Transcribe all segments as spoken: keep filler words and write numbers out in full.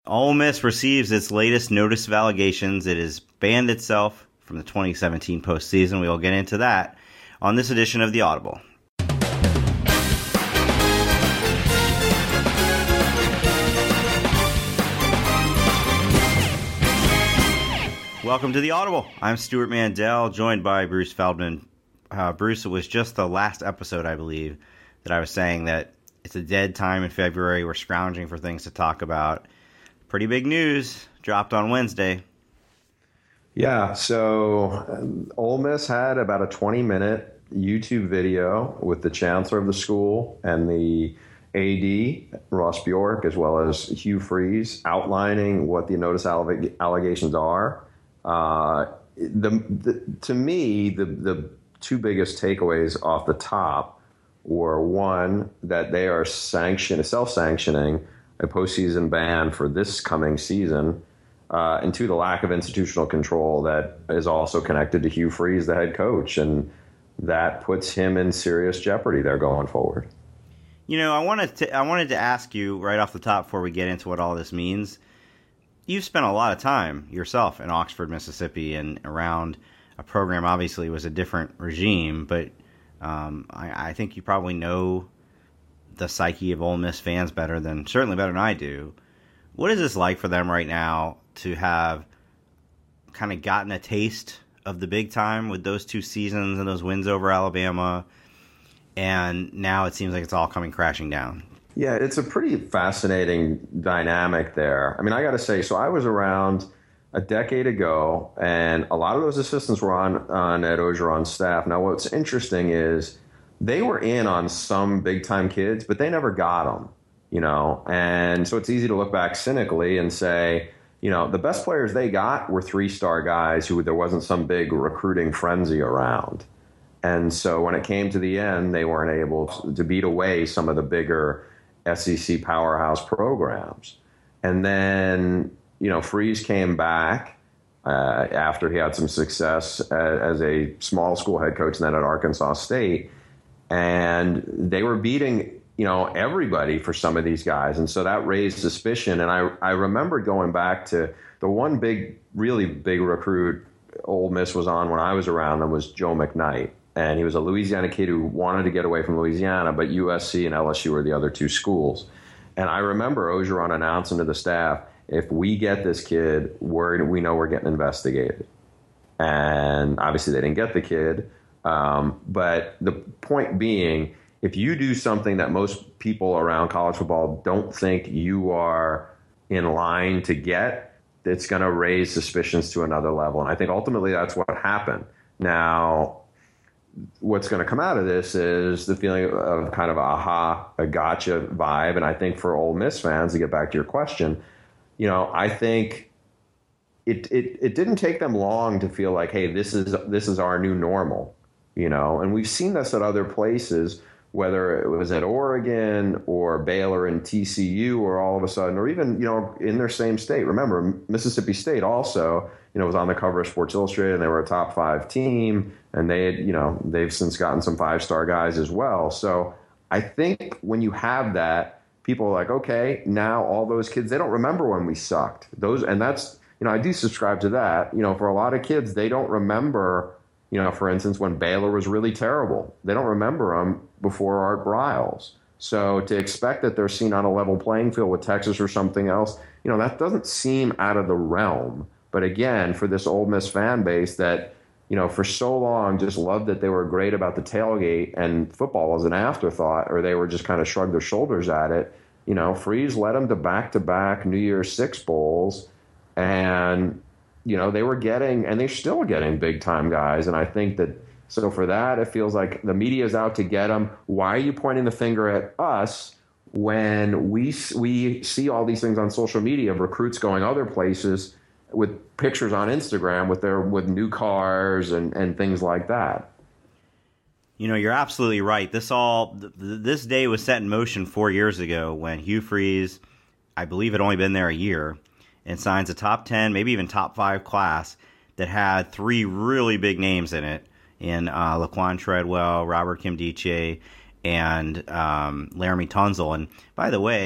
Ole Miss receives its latest notice of allegations. It has banned itself from the twenty seventeen postseason. We will get into that on this edition of The Audible. Welcome to The Audible. I'm Stuart Mandel, joined by Bruce Feldman. Uh, Bruce, it was just the last episode, I believe, that I was saying that it's a dead time in February. We're scrounging for things to talk about. Pretty big news dropped on Wednesday. Yeah, so um, Ole Miss had about a twenty-minute YouTube video with the chancellor of the school and the A D, Ross Bjork, as well as Hugh Freeze, outlining what the notice alleg- allegations are. Uh, the, the to me, the the two biggest takeaways off the top were, one, that they are sanction, self-sanctioning a postseason ban for this coming season, uh, and two, the lack of institutional control that is also connected to Hugh Freeze, the head coach, and that puts him in serious jeopardy there going forward. You know, I wanted to I wanted to ask you right off the top before we get into what all this means. You've spent a lot of time yourself in Oxford, Mississippi, and around a program. Obviously, it was a different regime, but um, I, I think you probably know the psyche of Ole Miss fans better than, certainly better than I do. What is this like for them right now to have kind of gotten a taste of the big time with those two seasons and those wins over Alabama, and now it seems like it's all coming crashing down? Yeah, it's a pretty fascinating dynamic there. I mean, I got to say, so I was around a decade ago, and a lot of those assistants were on, on Ed Orgeron's staff. Now, what's interesting is they were in on some big-time kids, but they never got them, you know. And so it's easy to look back cynically and say, you know, the best players they got were three-star guys who there wasn't some big recruiting frenzy around. And so when it came to the end, they weren't able to beat away some of the bigger S E C powerhouse programs. And then, you know, Freeze came back uh, after he had some success as, as a small school head coach and then at Arkansas State. And they were beating, you know, everybody for some of these guys. And so that raised suspicion. And I, I remember going back to the one big, really big recruit Ole Miss was on when I was around them was Joe McKnight. And he was a Louisiana kid who wanted to get away from Louisiana, but U S C and L S U were the other two schools. And I remember Orgeron announcing to the staff, if we get this kid, we're, we know we're getting investigated. And obviously they didn't get the kid. Um, but the point being, if you do something that most people around college football don't think you are in line to get, it's going to raise suspicions to another level. And I think ultimately that's what happened. Now, what's going to come out of this is the feeling of kind of a aha, a gotcha vibe. And I think for Ole Miss fans, to get back to your question, you know, I think it, it, it didn't take them long to feel like, hey, this is this is our new normal. You know, and we've seen this at other places, whether it was at Oregon or Baylor and T C U, or all of a sudden, or even, you know, in their same state. Remember, Mississippi State also, you know, was on the cover of Sports Illustrated, and they were a top five team, and they had, you know, they've since gotten some five-star guys as well. So I think when you have that, people are like, okay, now all those kids, they don't remember when we sucked. Those, and that's, you know, I do subscribe to that. You know, for a lot of kids, they don't remember, you know, for instance, when Baylor was really terrible. They don't remember them before Art Briles. So to expect that they're seen on a level playing field with Texas or something else, you know, that doesn't seem out of the realm. But again, for this Ole Miss fan base that, you know, for so long just loved that they were great about the tailgate and football was an afterthought, or they were just kind of shrugged their shoulders at it, you know, Freeze led them to back-to-back New Year's Six bowls, and you know, they were getting, and they're still getting big-time guys. And I think that, so for that, it feels like the media is out to get them. Why are you pointing the finger at us when we we see all these things on social media of recruits going other places with pictures on Instagram with their with new cars and, and things like that? You know, you're absolutely right. This all th- this day was set in motion four years ago when Hugh Freeze, I believe, had only been there a year, and signs a top ten, maybe even top five class that had three really big names in it, in uh, Laquan Treadwell, Robert Kimdiche, and um, Laramie Tunzel. And by the way,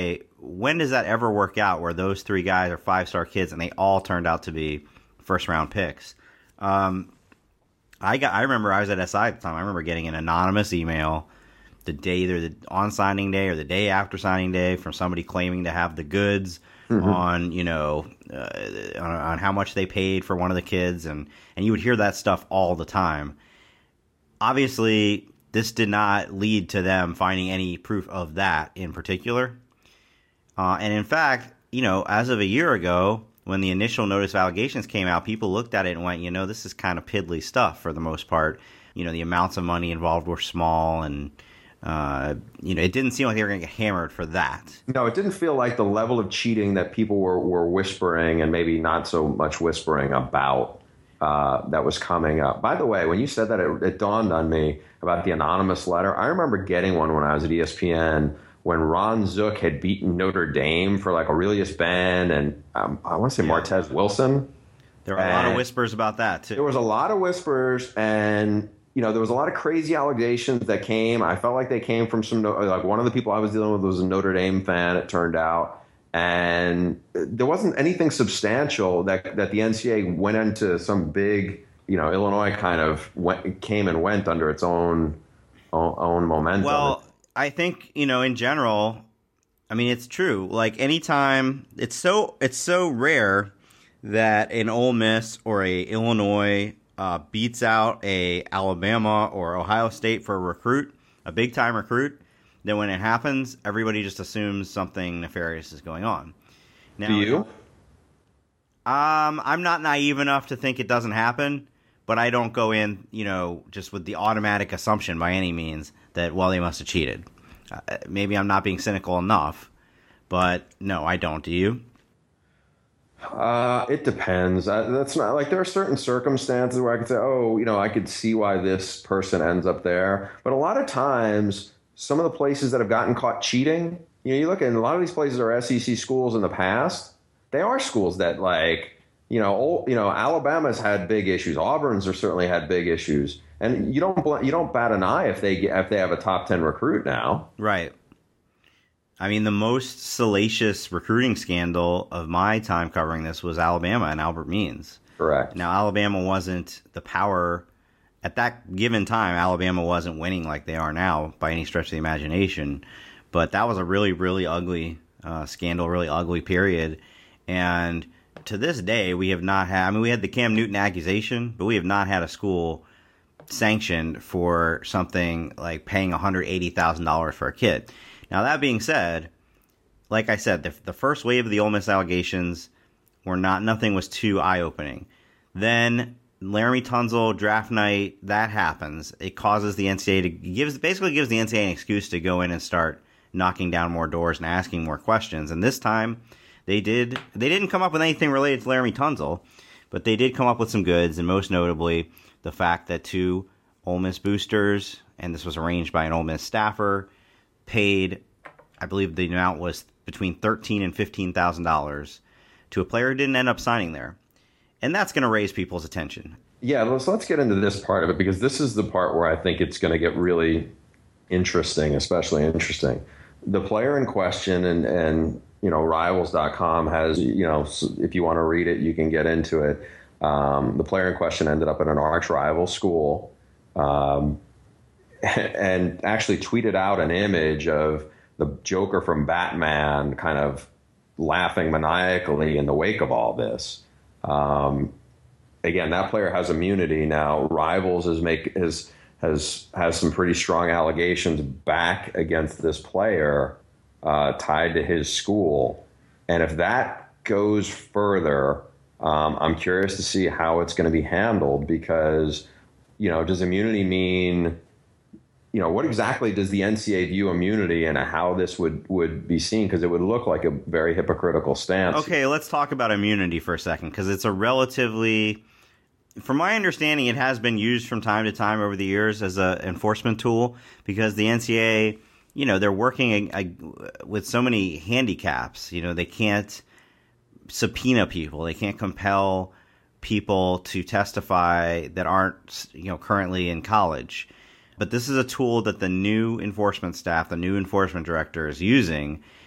when does that ever work out where those three guys are five-star kids and they all turned out to be first-round picks? Um, I got. I remember I was at S I at the time. I remember getting an anonymous email the day, either the on signing day or the day after signing day, from somebody claiming to have the goods mm-hmm. on, you know, uh, on, on how much they paid for one of the kids, and and you would hear that stuff all the time. Obviously, this did not lead to them finding any proof of that in particular. Uh, and in fact, you know, as of a year ago, when the initial notice of allegations came out, people looked at it and went, you know, this is kind of piddly stuff for the most part. You know, the amounts of money involved were small, and Uh, you know, it didn't seem like they were going to get hammered for that. No, it didn't feel like the level of cheating that people were, were whispering, and maybe not so much whispering about, uh, that was coming up. By the way, when you said that, it, it dawned on me about the anonymous letter. I remember getting one when I was at E S P N when Ron Zook had beaten Notre Dame for like Aurelius Ben and um, I want to say Martez Wilson. There were a and lot of whispers about that, too. There was a lot of whispers, and you know, there was a lot of crazy allegations that came. I felt like they came from some, like one of the people I was dealing with was a Notre Dame fan, it turned out. And there wasn't anything substantial that, that the N C double A went into some big, you know, Illinois kind of went, came and went under its own, own, own momentum. Well, I think, you know, in general, I mean, it's true. Like anytime, it's so, it's so rare that an Ole Miss or a Illinois Uh, beats out a Alabama or Ohio State for a recruit, a big time recruit, then when it happens, everybody just assumes something nefarious is going on. Now, do you? Um, I'm not naive enough to think it doesn't happen, but I don't go in, you know, just with the automatic assumption by any means that, well, they must have cheated. Uh, maybe I'm not being cynical enough, but no, I don't. Do you? Uh, it depends. Uh, that's not like there are certain circumstances where I could say, oh, you know, I could see why this person ends up there. But a lot of times, some of the places that have gotten caught cheating, you know, you look at a lot of these places are S E C schools in the past. They are schools that like, you know, old, you know, Alabama's had big issues. Auburn's have certainly had big issues, and you don't you don't bat an eye if they get, if they have a top ten recruit now, right? I mean, the most salacious recruiting scandal of my time covering this was Alabama and Albert Means. Correct. Now, Alabama wasn't the power at that given time. Alabama wasn't winning like they are now by any stretch of the imagination. But that was a really, really ugly uh, scandal, really ugly period. And to this day, we have not had, I mean, we had the Cam Newton accusation, but we have not had a school sanctioned for something like paying one hundred eighty thousand dollars for a kid. Now, that being said, like I said, the, the first wave of the Ole Miss allegations were not, nothing was too eye-opening. Then Laramie Tunsil, draft night, that happens. It causes the N C double A to, gives, basically gives the N C double A an excuse to go in and start knocking down more doors and asking more questions. And this time, they did, they didn't come up with anything related to Laramie Tunsil, but they did come up with some goods, and most notably, the fact that two Ole Miss boosters, and this was arranged by an Ole Miss staffer, paid, I believe the amount was between thirteen thousand dollars and fifteen thousand dollars to a player who didn't end up signing there. And that's going to raise people's attention. Yeah, let's, let's get into this part of it, because this is the part where I think it's going to get really interesting, especially interesting. The player in question, and, and you know, Rivals dot com has, you know, if you want to read it, you can get into it. Um, the player in question ended up at an arch rival school. Um, and actually tweeted out an image of the Joker from Batman kind of laughing maniacally in the wake of all this. Um, again, that player has immunity now. Rivals is make has has has some pretty strong allegations back against this player uh, tied to his school, and if that goes further, um, I'm curious to see how it's going to be handled, because, you know, does immunity mean, you know, what exactly does the N C double A view immunity and how this would, would be seen? Because it would look like a very hypocritical stance. Okay, let's talk about immunity for a second, because it's a relatively, from my understanding, it has been used from time to time over the years as an enforcement tool, because the N C double A, you know, they're working a, a, with so many handicaps. You know, they can't subpoena people. They can't compel people to testify that aren't, you know, currently in college. But this is a tool that the new enforcement staff, the new enforcement director is using,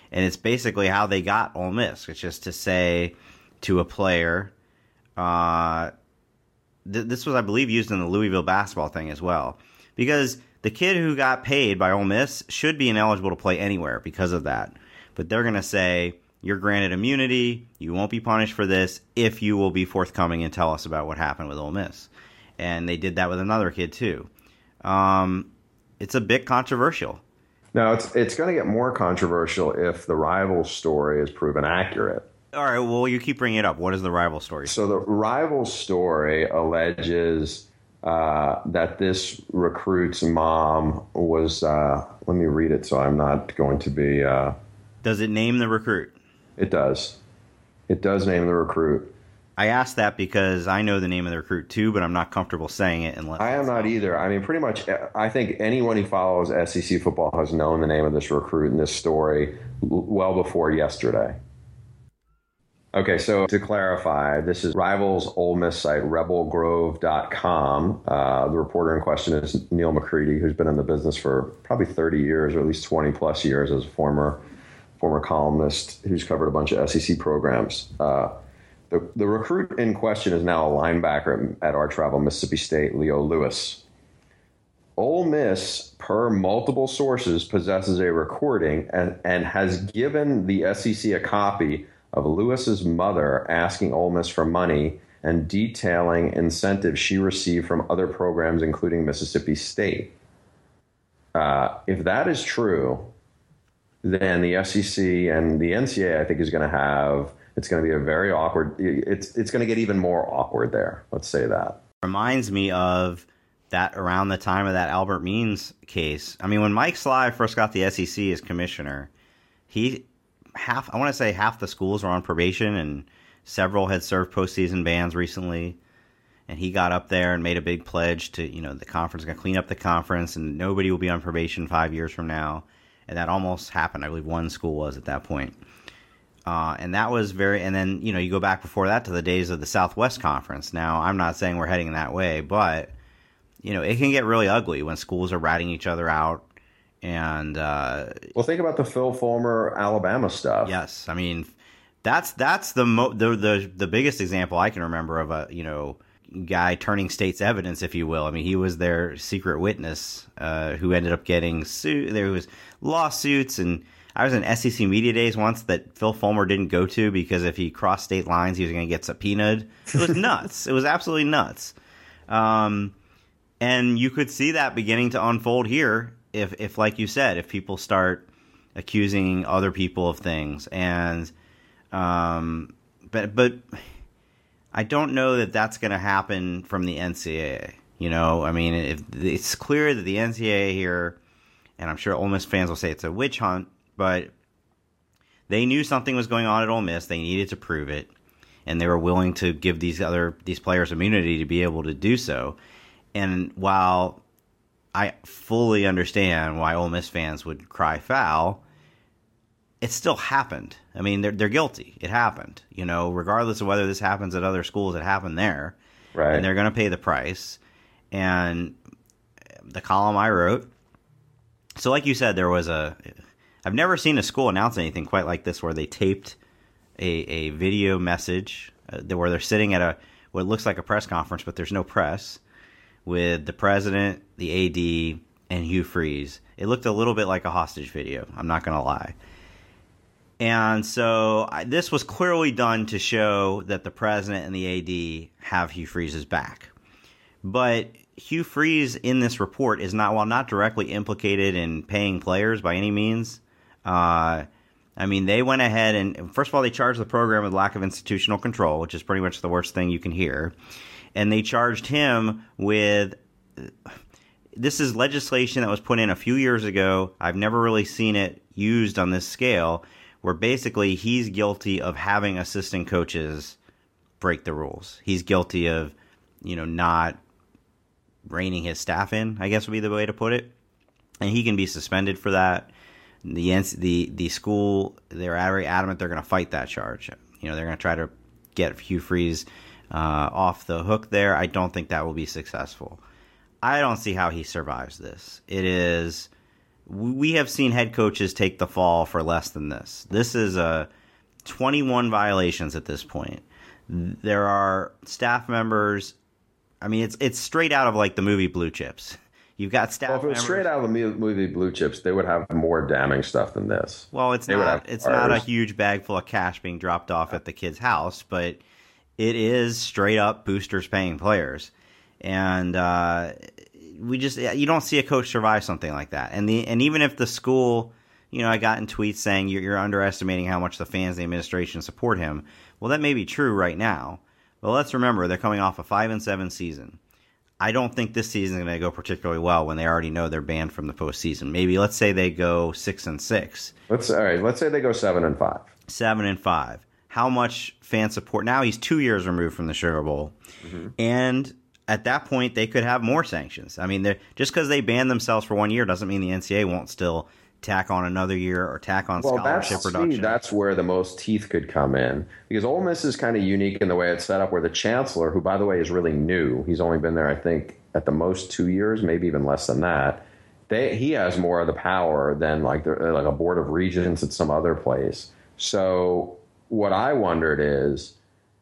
And it's basically how they got Ole Miss. It's just to say to a player, uh, th- this was, I believe, used in the Louisville basketball thing as well. Because the kid who got paid by Ole Miss should be ineligible to play anywhere because of that. But they're going to say, you're granted immunity, you won't be punished for this if you will be forthcoming and tell us about what happened with Ole Miss. And they did that with another kid too. Um, it's a bit controversial. No, it's it's going to get more controversial if the rival story is proven accurate. All right, well, you keep bringing it up. What is the rival story? So the rival story alleges uh, that this recruit's mom was, uh, let me read it so I'm not going to be... Uh, does it name the recruit? It does. It does name the recruit. I asked that because I know the name of the recruit too, but I'm not comfortable saying it unless I am not either. I mean, pretty much, I think anyone who follows S E C football has known the name of this recruit in this story well before yesterday. Okay, so to clarify, this is Rivals Ole Miss site, rebel grove dot com. Uh, the reporter in question is Neil McCready, who's been in the business for probably thirty years, or at least twenty plus years as a former former columnist who's covered a bunch of S E C programs. Uh, The, the recruit in question is now a linebacker at arch rival Mississippi State, Leo Lewis. Ole Miss, per multiple sources, possesses a recording and, and has given the S E C a copy of Lewis's mother asking Ole Miss for money and detailing incentives she received from other programs, including Mississippi State. Uh, if that is true, then the S E C and the N C double A, I think, is going to have... It's going to be a very awkward. It's it's going to get even more awkward there. Let's say that. Reminds me of that around the time of that Albert Means case. I mean, when Mike Sly first got the S E C as commissioner, he half I want to say half the schools were on probation, and several had served postseason bans recently. And he got up there and made a big pledge to, you know, the conference is going to clean up the conference, and nobody will be on probation five years from now. And that almost happened. I believe one school was at that point. Uh, and that was very, and then, you know, you go back before that to the days of the Southwest Conference. Now, I'm not saying we're heading that way, but, you know, it can get really ugly when schools are ratting each other out. And, uh, well, think about the Phil Fulmer, Alabama stuff. Yes. I mean, that's, that's the, mo- the, the, the biggest example I can remember of a, you know, guy turning state's evidence, if you will. I mean, he was their secret witness, uh, who ended up getting sued. There was lawsuits, and I was in S E C Media Days once that Phil Fulmer didn't go to because if he crossed state lines, he was going to get subpoenaed. It was nuts. It was absolutely nuts. Um, and you could see that beginning to unfold here if, if, like you said, if people start accusing other people of things. And, um, but, but I don't know that that's going to happen from the N C double A. You know, I mean, if, it's clear that the N C double A here, and I'm sure Ole Miss fans will say it's a witch hunt, but they knew something was going on at Ole Miss. They needed to prove it, and they were willing to give these other these players immunity to be able to do so. And while I fully understand why Ole Miss fans would cry foul, it still happened. I mean, they're they're guilty. It happened. You know, regardless of whether this happens at other schools, it happened there, right? And they're going to pay the price. And the column I wrote. So, like you said, there was a. I've never seen a school announce anything quite like this, where they taped a, a video message uh, where they're sitting at a what looks like a press conference, but there's no press, with the president, the A D, and Hugh Freeze. It looked a little bit like a hostage video. I'm not going to lie. And so I, this was clearly done to show that the president and the A D have Hugh Freeze's back. But Hugh Freeze in this report is not, while not directly implicated in paying players by any means. Uh, I mean, they went ahead and, first of all, they charged the program with lack of institutional control, which is pretty much the worst thing you can hear. And they charged him with, this is legislation that was put in a few years ago. I've never really seen it used on this scale, where basically he's guilty of having assistant coaches break the rules. He's guilty of, you know, not reining his staff in, I guess would be the way to put it. And he can be suspended for that. The the the school, they're very adamant they're going to fight that charge. You know, they're going to try to get Hugh Freeze uh, off the hook there. I don't think that will be successful. I don't see how he survives this. It is we have seen head coaches take the fall for less than this. This is a twenty-one violations at this point. There are staff members. I mean, it's it's straight out of like the movie Blue Chips. You've got staff. Well, if it was members. straight out of the movie Blue Chips, they would have more damning stuff than this. Well, it's they not. It's not a huge bag full of cash being dropped off at the kid's house, but it is straight up boosters paying players, and uh, we just you don't see a coach survive something like that. And the and even if the school, you know, I got in tweets saying you're, you're underestimating how much the fans and the administration support him. Well, that may be true right now, but let's remember they're coming off a five and seven season. I don't think this season is going to go particularly well when they already know they're banned from the postseason. Maybe let's say they go six and six. Let's all right. Let's say they go seven and five. Seven and five. How much fan support? Now he's two years removed from the Sugar Bowl, mm-hmm. and at that point they could have more sanctions. I mean, just because they banned themselves for one year doesn't mean the N C double A won't still tack on another year or tack on well, scholarship that's, reduction. See, that's where the most teeth could come in, because Ole Miss is kind of unique in the way it's set up, where the chancellor, who by the way is really new, he's only been there I think at the most two years, maybe even less than that. They, he has more of the power than like the, like a board of regents at some other place. So what I wondered is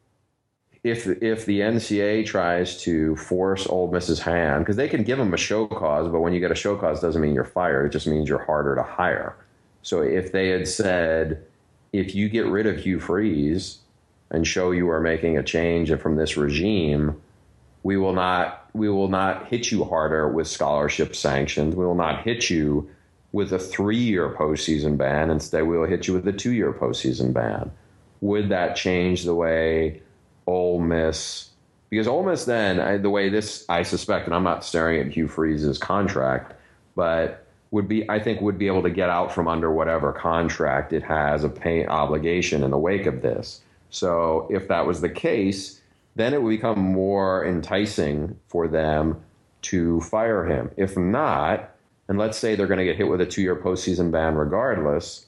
if if the N C double A tries to force Ole Miss's hand, because they can give them a show cause, but when you get a show cause, it doesn't mean you're fired. It just means you're harder to hire. So if they had said, if you get rid of Hugh Freeze and show you are making a change from this regime, we will not we will not hit you harder with scholarship sanctions. We will not hit you with a three-year postseason ban. Instead, we will hit you with a two-year postseason ban. Would that change the way Ole Miss, because Ole Miss then, I, the way this, I suspect, and I'm not staring at Hugh Freeze's contract, but would be, I think, would be able to get out from under whatever contract it has a pay obligation in the wake of this. So if that was the case, then it would become more enticing for them to fire him. If not, and let's say they're going to get hit with a two-year postseason ban regardless,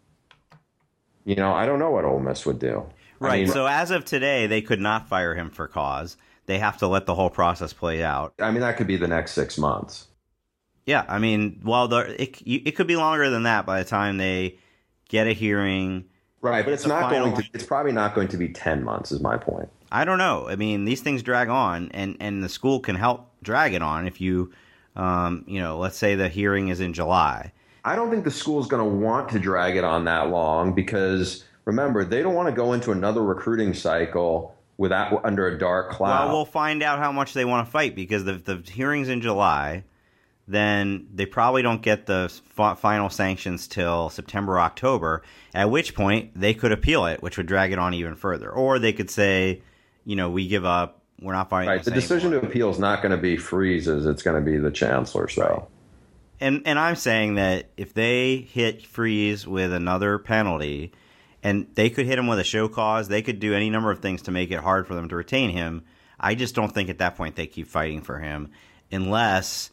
you know, I don't know what Ole Miss would do. Right. I mean, so as of today, they could not fire him for cause. They have to let the whole process play out. I mean, that could be the next six months. Yeah. I mean, well, the, it it could be longer than that by the time they get a hearing. Right, but it's not final... going to. It's probably not going to be ten months. Is my point. I don't know. I mean, these things drag on, and, and the school can help drag it on if you, um, you know, let's say the hearing is in July. I don't think the school is going to want to drag it on that long because. Remember, they don't want to go into another recruiting cycle without under a dark cloud. Well, we'll find out how much they want to fight because the the hearing's in July. Then they probably don't get the f- final sanctions till September, October, at which point they could appeal it, which would drag it on even further. Or they could say, you know, we give up, we're not fighting right, this the decision anymore. to appeal is not going to be Freeze's, it's going to be the chancellor. So. Right. And, and I'm saying that if they hit Freeze with another penalty, and they could hit him with a show cause. They could do any number of things to make it hard for them to retain him. I just don't think at that point they keep fighting for him unless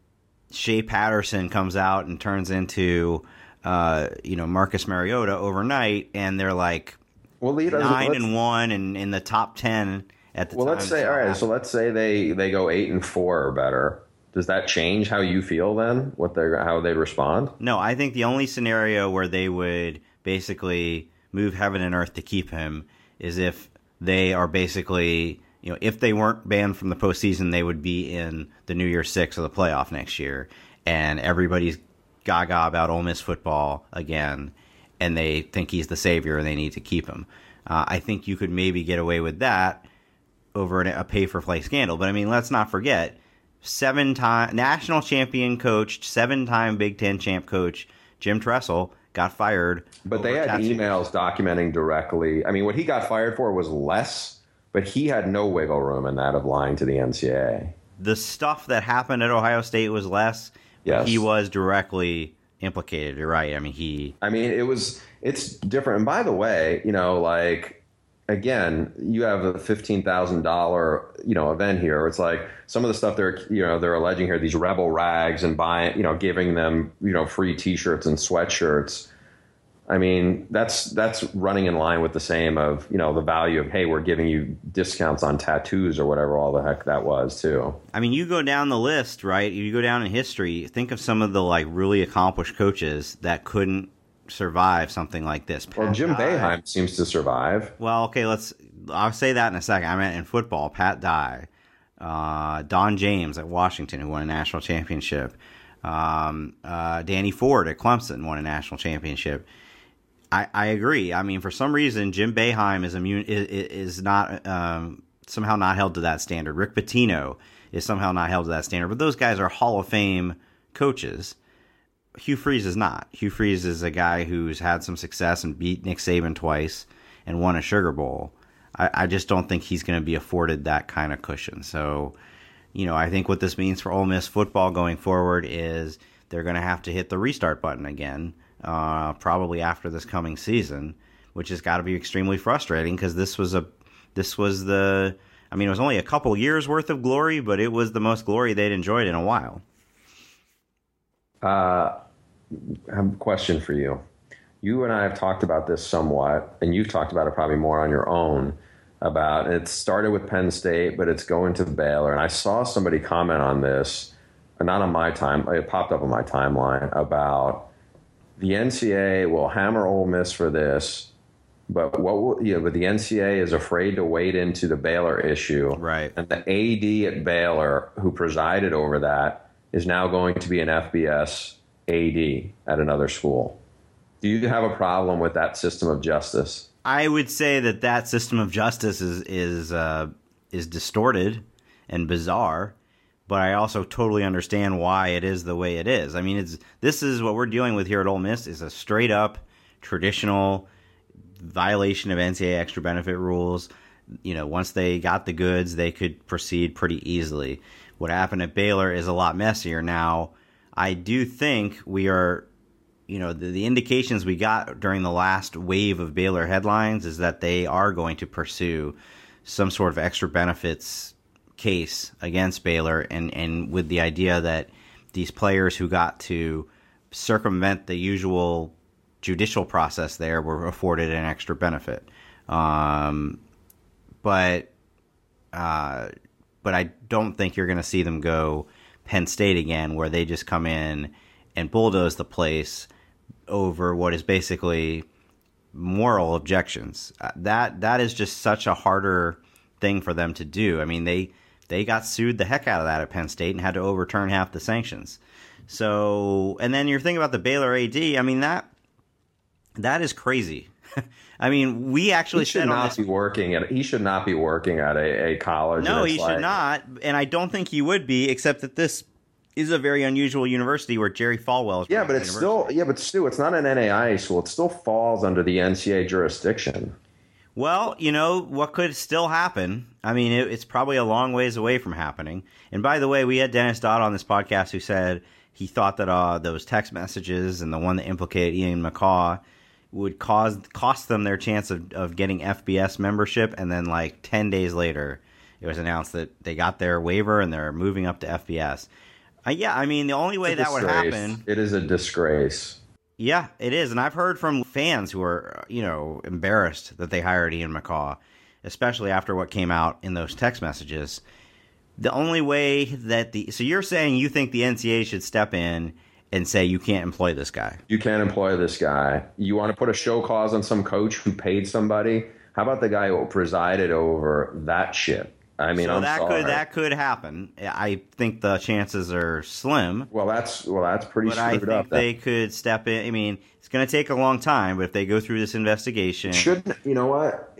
Shea Patterson comes out and turns into, uh, you know, Marcus Mariota overnight, and they're like well, nine and one and in the top ten at the well, time. Well, let's say all right. Happened. So let's say they, they go eight and four or better. Does that change how you feel then? What they how they respond? No, I think the only scenario where they would basically move heaven and earth to keep him is if they are basically, you know, if they weren't banned from the postseason, they would be in the New Year's Six of the playoff next year, and everybody's gaga about Ole Miss football again, and they think he's the savior and they need to keep him. Uh, I think you could maybe get away with that over a pay-for-play scandal, but I mean, let's not forget, seven-time national champion coach, seven-time Big Ten champ coach Jim Tressel got fired. But they had tattoos. Emails documenting directly. I mean, what he got fired for was less, but he had no wiggle room in that of lying to the N C double A. The stuff that happened at Ohio State was less. Yes. He was directly implicated. You're right. I mean, he. I mean, it was. It's different. And by the way, you know, like again, you have a fifteen thousand dollar you know event here. It's like some of the stuff they're you know they're alleging here, these rebel rags and buying you know giving them you know free T-shirts and sweatshirts. I mean, that's that's running in line with the same of, you know, the value of, hey, we're giving you discounts on tattoos or whatever all the heck that was, too. I mean, you go down the list, right? You go down in history, think of some of the, like, really accomplished coaches that couldn't survive something like this. Well, Pat Jim Dye. Boeheim seems to survive. Well, okay, let's. I'll say that in a second. I meant in football, Pat Dye, uh, Don James at Washington, who won a national championship, um, uh, Danny Ford at Clemson won a national championship. I, I agree. I mean, for some reason, Jim Boeheim is immune is, is not um, somehow not held to that standard. Rick Pitino is somehow not held to that standard. But those guys are Hall of Fame coaches. Hugh Freeze is not. Hugh Freeze is a guy who's had some success and beat Nick Saban twice and won a Sugar Bowl. I, I just don't think he's going to be afforded that kind of cushion. So, you know, I think what this means for Ole Miss football going forward is they're going to have to hit the restart button again, uh, probably after this coming season, which has got to be extremely frustrating because this was a, this was the, I mean, it was only a couple years worth of glory, but it was the most glory they'd enjoyed in a while. Uh, I have a question for you. You and I have talked about this somewhat, and you've talked about it probably more on your own. About it started with Penn State, but it's going to Baylor. And I saw somebody comment on this, not on my time. It popped up on my timeline about the N C A A will hammer Ole Miss for this, but what will, you know, but the N C A A is afraid to wade into the Baylor issue, right? And the A D at Baylor, who presided over that, is now going to be an F B S A D at another school. Do you have a problem with that system of justice? I would say that that system of justice is is uh, is distorted and bizarre, but I also totally understand why it is the way it is. I mean, it's this is what we're dealing with here at Ole Miss is a straight up traditional violation of N C A A extra benefit rules. You know, once they got the goods, they could proceed pretty easily. What happened at Baylor is a lot messier. Now, I do think we are. You know, the, the indications we got during the last wave of Baylor headlines is that they are going to pursue some sort of extra benefits case against Baylor, and, and with the idea that these players who got to circumvent the usual judicial process there were afforded an extra benefit. Um, but uh, but I don't think you're going to see them go Penn State again, where they just come in and bulldoze the place over what is basically moral objections. Uh, that that is just such a harder thing for them to do. I mean, they they got sued the heck out of that at Penn State and had to overturn half the sanctions. So, and then you're thinking about the Baylor A D. I mean, that that is crazy. I mean, we actually he should said not on this, be working at he should not be working at a, a college. No, he like, should not, and I don't think he would be, except that this is a very unusual university where Jerry Falwell is. Yeah, but it's still yeah, but still, it's not an N A I A school. It still falls under the N C A A jurisdiction. Well, you know what could still happen. I mean, it, it's probably a long ways away from happening. And by the way, we had Dennis Dodd on this podcast who said he thought that uh, those text messages and the one that implicated Ian McCaw would cause cost them their chance of, of getting F B S membership. And then, like ten days later, it was announced that they got their waiver and they're moving up to F B S. Uh, yeah, I mean, the only way that would happen... It is a disgrace. Yeah, it is. And I've heard from fans who are, you know, embarrassed that they hired Ian McCaw, especially after what came out in those text messages. The only way that the... So you're saying you think the N C A A should step in and say you can't employ this guy? You can't employ this guy. You want to put a show cause on some coach who paid somebody? How about the guy who presided over that shit? I mean, so I'm that sorry. could that could happen. I think the chances are slim. Well, that's well, that's pretty but screwed I think up. They that, could step in. I mean, it's going to take a long time, but if they go through this investigation, shouldn't you know what?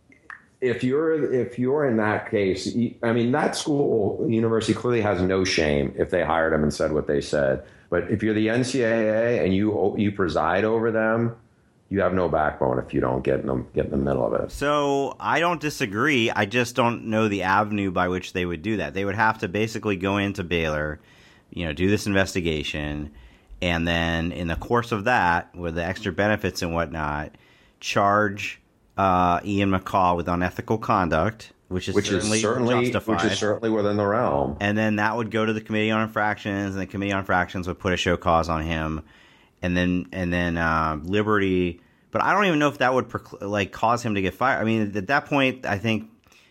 If you're if you're in that case, I mean, that school university clearly has no shame if they hired him and said what they said. But if you're the N C A A and you you preside over them, you have no backbone if you don't get in, them, get in the middle of it. So I don't disagree. I just don't know the avenue by which they would do that. They would have to basically go into Baylor, you know, do this investigation, and then in the course of that, with the extra benefits and whatnot, charge uh, Ian McCaw with unethical conduct, which is which certainly, is certainly justified. Which is certainly within the realm. And then that would go to the Committee on Infractions, and the Committee on Infractions would put a show cause on him. and then and then uh, Liberty. But I don't even know if that would like cause him to get fired. I mean, at that point, I think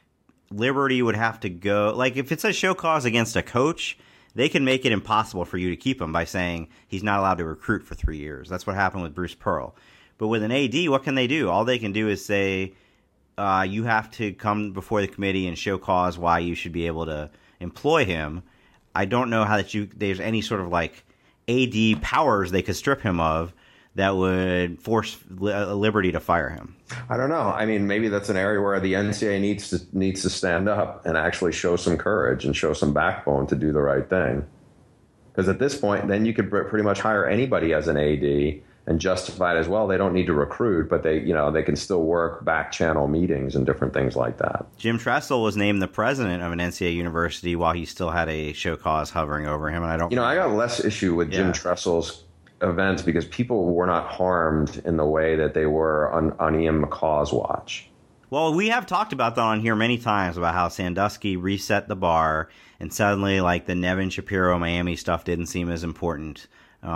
Liberty would have to go. Like, if it's a show cause against a coach, they can make it impossible for you to keep him by saying he's not allowed to recruit for three years. That's what happened with Bruce Pearl. But with an A D, what can they do? All they can do is say, uh, you have to come before the committee and show cause why you should be able to employ him. I don't know how that you there's any sort of like A D powers they could strip him of that would force Liberty to fire him. I don't know. I mean, maybe that's an area where the N C double A needs to needs to stand up and actually show some courage and show some backbone to do the right thing. Because at this point, then you could pretty much hire anybody as an A D and justify it as well. They don't need to recruit, but they, you know, they can still work back channel meetings and different things like that. Jim Tressel was named the president of an N C double A university while he still had a show cause hovering over him, and I don't. You know, I got less issue with Jim yeah. Tressel's events because people were not harmed in the way that they were on, on Ian McCaw's watch. Well, we have talked about that on here many times about how Sandusky reset the bar and suddenly like the Nevin Shapiro Miami stuff didn't seem as important.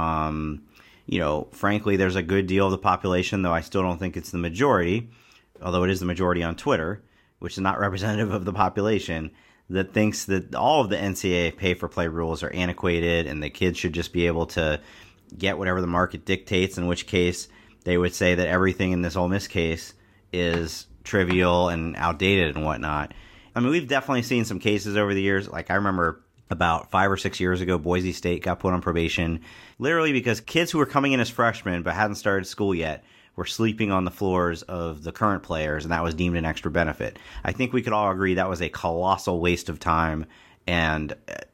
Um, you know, frankly, there's a good deal of the population, though I still don't think it's the majority, although it is the majority on Twitter, which is not representative of the population, that thinks that all of the N C double A pay-for-play rules are antiquated and the kids should just be able to get whatever the market dictates, in which case they would say that everything in this Ole Miss case is trivial and outdated and whatnot. I mean, we've definitely seen some cases over the years. Like, I remember about five or six years ago, Boise State got put on probation literally because kids who were coming in as freshmen but hadn't started school yet were sleeping on the floors of the current players, and that was deemed an extra benefit. I think we could all agree that was a colossal waste of time and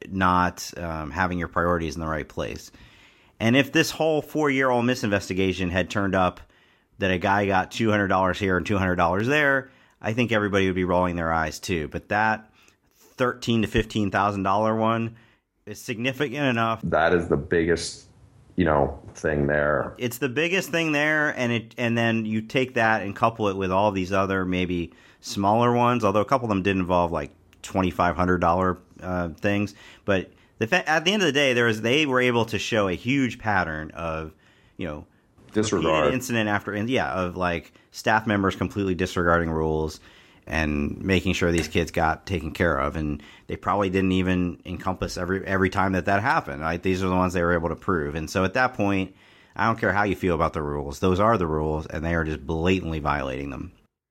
not um, having your priorities in the right place. And if this whole four-year Ole Miss investigation had turned up that a guy got two hundred dollars here and two hundred dollars there, I think everybody would be rolling their eyes too. But that thirteen thousand to fifteen thousand dollars one is significant enough. That is the biggest, you know, thing there. It's the biggest thing there, and it and then you take that and couple it with all these other maybe smaller ones, although a couple of them did involve like twenty-five hundred dollars uh, things. But the fa- at the end of the day, there was they were able to show a huge pattern of, you know, disregard incident after yeah of like staff members completely disregarding rules and making sure these kids got taken care of, and they probably didn't even encompass every every time that that happened. Right? These are the ones they were able to prove, and so at that point, I don't care how you feel about the rules; those are the rules, and they are just blatantly violating them.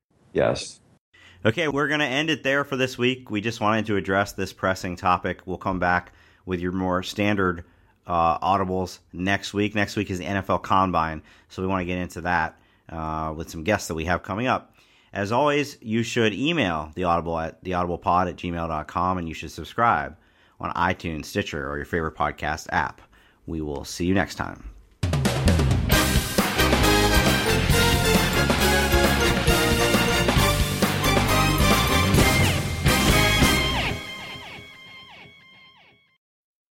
Yes. Okay, we're going to end it there for this week. We just wanted to address this pressing topic. We'll come back with your more standard uh, audibles next week. Next week is the N F L Combine, so we want to get into that uh, with some guests that we have coming up. As always, you should email the Audible at theaudiblepod at gmail dot com, and you should subscribe on iTunes, Stitcher, or your favorite podcast app. We will see you next time.